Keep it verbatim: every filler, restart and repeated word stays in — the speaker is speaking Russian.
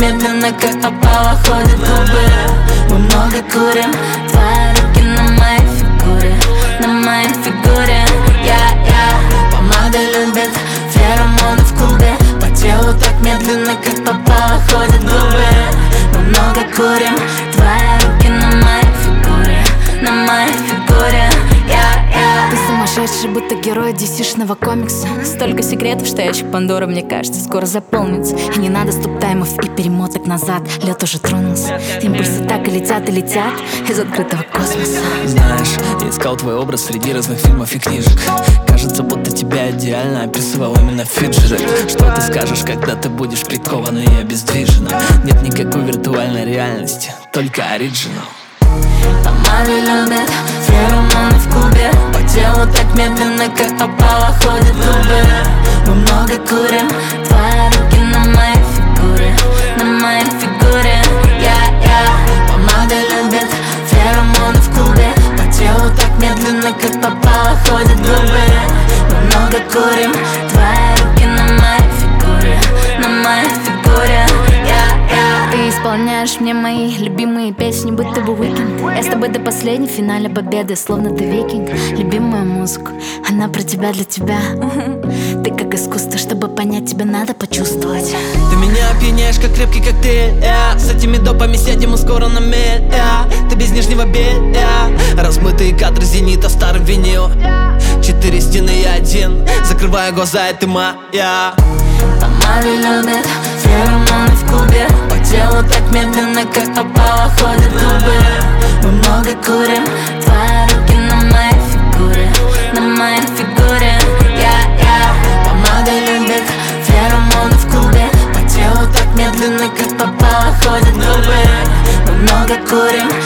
медленно, как попало, ходят губы. Мы много курим, твои руки на моей фигуре, на моей фигуре. Я, я, помада любит феромоны в клубе. По телу так медленно, как попало, ходят губы. Мы много курим, твои руки на моей фигуре, на моей фигуре. Я, я. Ты сумасшедший, будто герой ди си-шного комикса. Столько секретов, что ящик Пандоры, мне кажется, скоро заполнится. И не надо стоп-таймов и перемоток назад. Лед уже тронулся, импульсы так и летят, и летят из открытого космоса. Знаешь, я искал твой образ среди разных фильмов и книжек. Кажется, будто тебя идеально описывал именно Фиджеральд. Что ты скажешь, когда ты будешь прикован и обездвижен? Нет никакой виртуальной реальности, только оригинал. Помады любят феромоны в клубе. По телу так медленно, как попало, ходят губы. Мы много курим, твои руки на моей фигуре, на моей фигуре. Я, я, помада любит феромоны в клубе. По телу так медленно, как попало, ходят губы. Мы много курим, твои руки на моей фигуре, на моей фигуре. Я, я. Ты исполняешь мне мои любимые песни, будто бы уикенд. Я с тобой до последней, в финале победы, словно ты викинг. Любимую музыку, она про тебя, для тебя. Ты как искусство, чтобы понять тебя, надо почувствовать. Ты меня опьяняешь, как крепкий коктейль, yeah. С этими допами сядем мы скоро на мель, yeah. Ты без нижнего белья, размытые кадры зенита, старый винил. Четыре стены и один, закрываю глаза, и ты моя. Помады любят феромоны в клубе. По телу так медленно, как попало, ходят губы. Мы много курим, твои руки на моей фигуре, на моей фигуре. Я, я, помада любит феромоны в клубе. По телу так медленно, как попало, ходят губы. Мы много курим,